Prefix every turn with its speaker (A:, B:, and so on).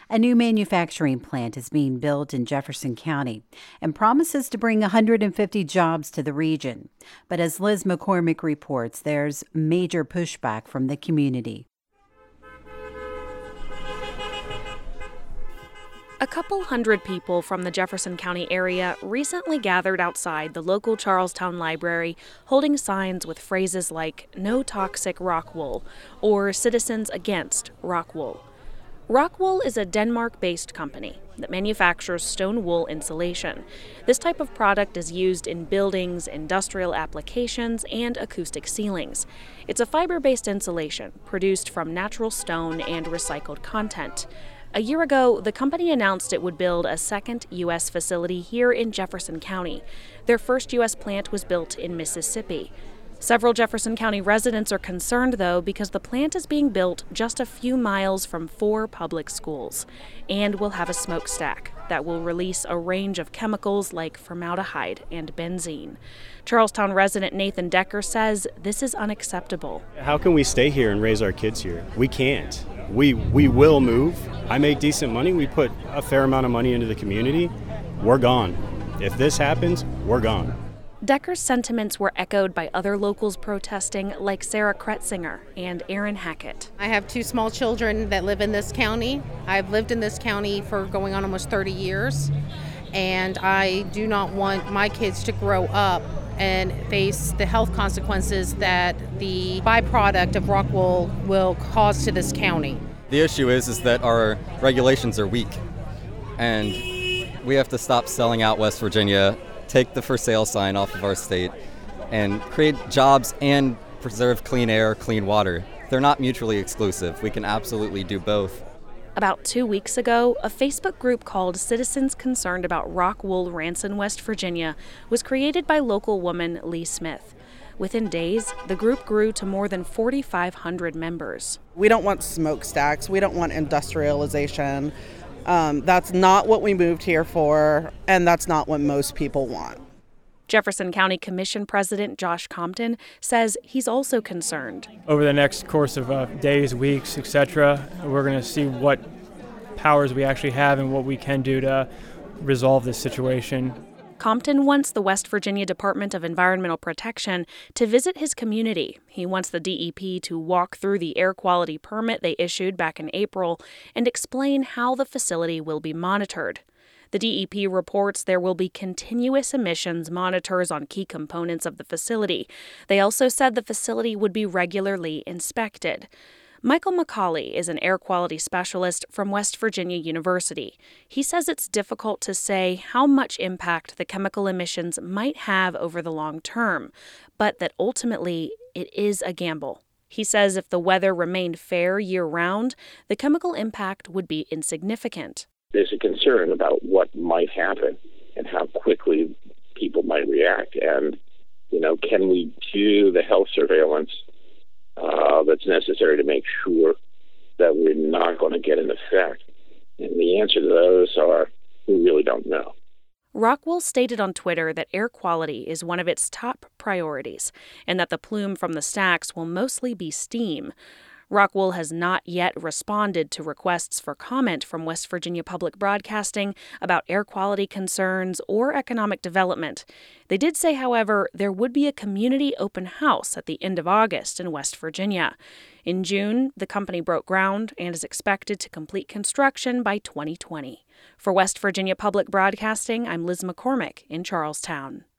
A: A new manufacturing plant is being built in Jefferson County and promises to bring 150 jobs to the region. But as Liz McCormick reports, there's major pushback from the community.
B: A couple hundred people from the Jefferson County area recently gathered outside the local Charlestown Library holding signs with phrases like "No Toxic Rock Wool" or "Citizens Against Rock Wool." Rockwool is a Denmark-based company that manufactures stone wool insulation. This type of product is used in buildings, industrial applications, and acoustic ceilings. It's a fiber-based insulation produced from natural stone and recycled content. A year ago, the company announced it would build a second U.S. facility here in Jefferson County. Their first U.S. plant was built in Mississippi. Several Jefferson County residents are concerned, though, because the plant is being built just a few miles from 4 public schools and will have a smokestack that will release a range of chemicals like formaldehyde and benzene. Charlestown resident Nathan Decker says this is unacceptable.
C: How can we stay here and raise our kids here? We can't. We will move. I make decent money. We put a fair amount of money into the community. We're gone. If this happens, we're gone.
B: Decker's sentiments were echoed by other locals protesting, like Sarah Kretzinger and Aaron Hackett.
D: I have 2 small children that live in this county. I've lived in this county for going on almost 30 years, and I do not want my kids to grow up and face the health consequences that the byproduct of rock wool will cause to this county.
E: The issue is that our regulations are weak, and we have to stop selling out West Virginia, take the for sale sign off of our state, and create jobs and preserve clean air, clean water. They're not mutually exclusive. We can absolutely do both.
B: About 2 weeks ago, a Facebook group called Citizens Concerned About Rock Wool Rants in West Virginia was created by local woman Lee Smith. Within days, the group grew to more than 4,500 members.
F: We don't want smokestacks. We don't want industrialization. That's not what we moved here for, and that's not what most people want.
B: Jefferson County Commission President Josh Compton says he's also concerned.
G: Over the next course of days, weeks, etc., we're going to see what powers we actually have and what we can do to resolve this situation.
B: Compton wants the West Virginia Department of Environmental Protection to visit his community. He wants the DEP to walk through the air quality permit they issued back in April and explain how the facility will be monitored. The DEP reports there will be continuous emissions monitors on key components of the facility. They also said the facility would be regularly inspected. Michael McCauley is an air quality specialist from West Virginia University. He says it's difficult to say how much impact the chemical emissions might have over the long term, but that ultimately it is a gamble. He says if the weather remained fair year-round, the chemical impact would be insignificant.
H: There's a concern about what might happen and how quickly people might react. And, can we do the health surveillance that's necessary to make sure that we're not going to get an effect? And the answer to those are, we really don't know.
B: Rockwool stated on Twitter that air quality is one of its top priorities and that the plume from the stacks will mostly be steam. Rockwool has not yet responded to requests for comment from West Virginia Public Broadcasting about air quality concerns or economic development. They did say, however, there would be a community open house at the end of August in West Virginia. In June, the company broke ground and is expected to complete construction by 2020. For West Virginia Public Broadcasting, I'm Liz McCormick in Charlestown.